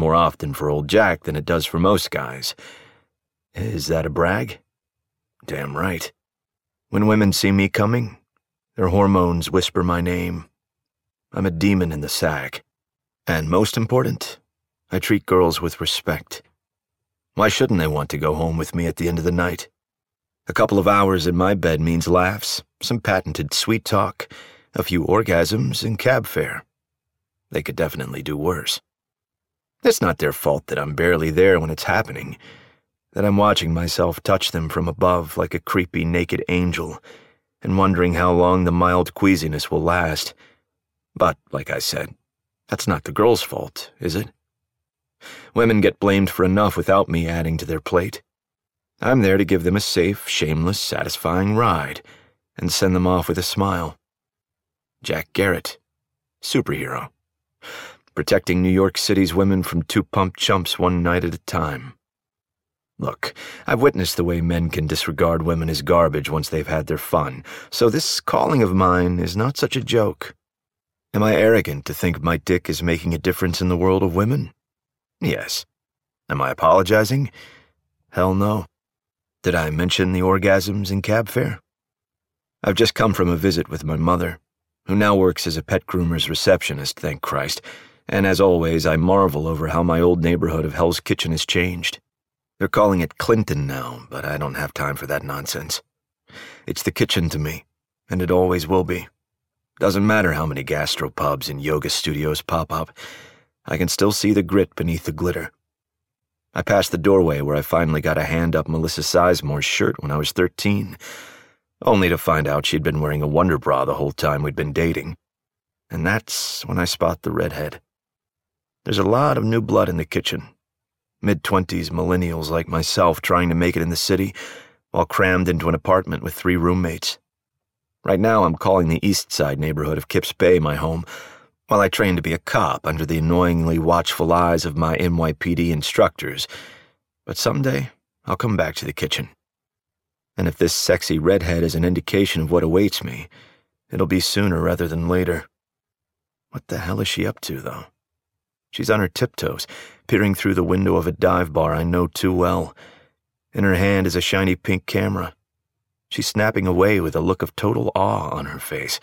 more often for old Jack than it does for most guys. Is that a brag? Damn right. When women see me coming, their hormones whisper my name. I'm a demon in the sack. And most important, I treat girls with respect. Why shouldn't they want to go home with me at the end of the night? A couple of hours in my bed means laughs, some patented sweet talk, a few orgasms, and cab fare. They could definitely do worse. It's not their fault that I'm barely there when it's happening, that I'm watching myself touch them from above like a creepy naked angel and wondering how long the mild queasiness will last. But, like I said, that's not the girl's fault, is it? Women get blamed for enough without me adding to their plate. I'm there to give them a safe, shameless, satisfying ride and send them off with a smile. Jack Garrett, superhero, protecting New York City's women from two pump chumps one night at a time. Look, I've witnessed the way men can disregard women as garbage once they've had their fun, so this calling of mine is not such a joke. Am I arrogant to think my dick is making a difference in the world of women? Yes. Am I apologizing? Hell no. Did I mention the orgasms and cab fare? I've just come from a visit with my mother, who now works as a pet groomer's receptionist, thank Christ, and as always, I marvel over how my old neighborhood of Hell's Kitchen has changed. They're calling it Clinton now, but I don't have time for that nonsense. It's the kitchen to me, and it always will be. Doesn't matter how many gastropubs and yoga studios pop up, I can still see the grit beneath the glitter. I passed the doorway where I finally got a hand up Melissa Sizemore's shirt when I was 13, only to find out she'd been wearing a Wonder Bra the whole time we'd been dating. And that's when I spot the redhead. There's a lot of new blood in the kitchen. Mid-20s millennials like myself trying to make it in the city while crammed into an apartment with 3 roommates. Right now I'm calling the East Side neighborhood of Kips Bay my home, while I train to be a cop under the annoyingly watchful eyes of my NYPD instructors. But someday I'll come back to the kitchen. And if this sexy redhead is an indication of what awaits me, it'll be sooner rather than later. What the hell is she up to, though? She's on her tiptoes, peering through the window of a dive bar I know too well. In her hand is a shiny pink camera. She's snapping away with a look of total awe on her face.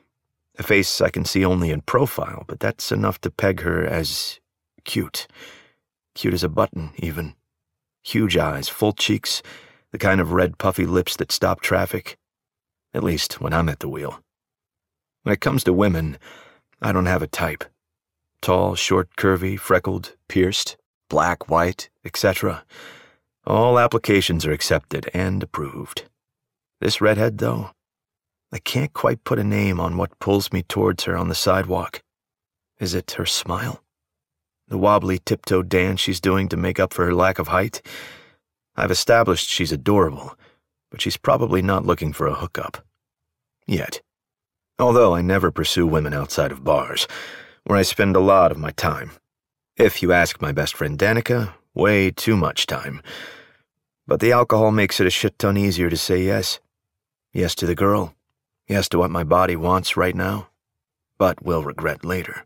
A face I can see only in profile, but that's enough to peg her as cute. Cute as a button, even. Huge eyes, full cheeks, the kind of red puffy lips that stop traffic. At least when I'm at the wheel. When it comes to women, I don't have a type. Tall, short, curvy, freckled, pierced, black, white, etc. All applications are accepted and approved. This redhead, though, I can't quite put a name on what pulls me towards her on the sidewalk. Is it her smile? The wobbly tiptoe dance she's doing to make up for her lack of height? I've established she's adorable, but she's probably not looking for a hookup. Yet. Although I never pursue women outside of bars, where I spend a lot of my time. If you ask my best friend Danica, way too much time. But the alcohol makes it a shit ton easier to say yes. Yes to the girl. Yes to what my body wants right now, but will regret later.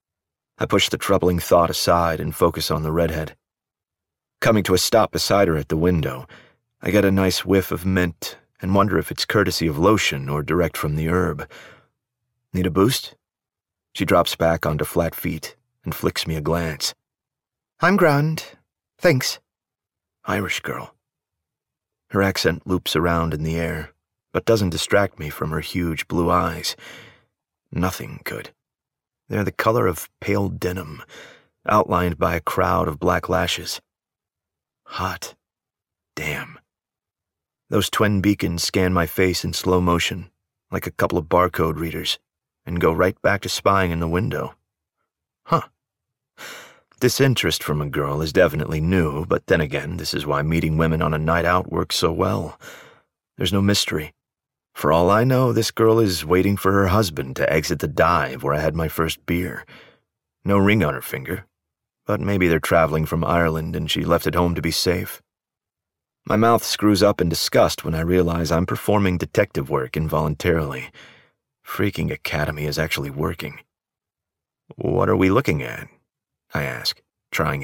I push the troubling thought aside and focus on the redhead. Coming to a stop beside her at the window, I get a nice whiff of mint and wonder if it's courtesy of lotion or direct from the herb. Need a boost? She drops back onto flat feet and flicks me a glance. I'm grand. Thanks. Irish girl. Her accent loops around in the air, but doesn't distract me from her huge blue eyes. Nothing could. They're the color of pale denim, outlined by a crowd of black lashes. Hot. Damn. Those twin beacons scan my face in slow motion, like a couple of barcode readers, and go right back to spying in the window. Huh. This interest from a girl is definitely new, but then again, this is why meeting women on a night out works so well. There's no mystery. For all I know, this girl is waiting for her husband to exit the dive where I had my first beer. No ring on her finger, but maybe they're traveling from Ireland and she left it home to be safe. My mouth screws up in disgust when I realize I'm performing detective work involuntarily. Freaking Academy is actually working. What are we looking at? I ask, trying